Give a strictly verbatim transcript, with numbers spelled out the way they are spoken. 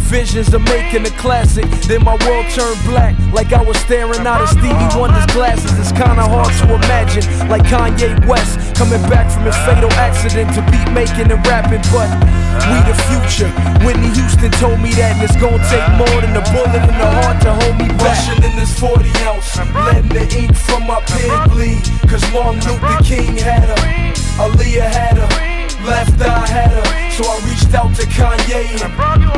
visions of making a classic. Then my world turned black, like I was staring out of Stevie Wonder's glasses. It's kinda hard to imagine, like Kanye West coming back from his fatal accident to beat making and rapping. But we the future. Whitney Houston told me that, and it's gonna take more than a bullet in the heart to hold me back. Rushing in this forty ounce, letting the ink from my pen bleed. Cause Martin Luther King had her, Aaliyah had her, Left Eye had her. So I reached out to Kanye and